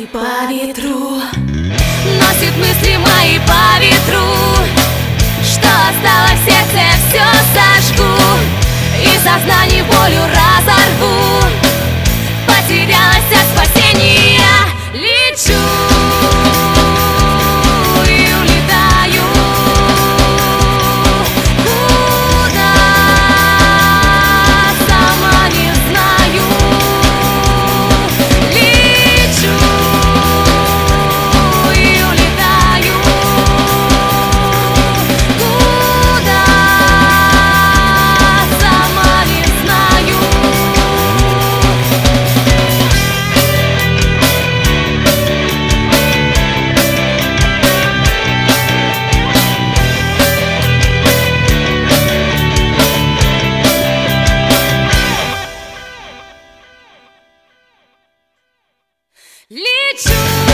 по ветру, носит мысли мои по ветру. Что осталось в сердце, все сожгу, и сознание волю разорву. Потерялась от спасения, лечу и улетаю. Куда, сама не знаю. Лечу и улетаю. Куда, сама не знаю. Лечу.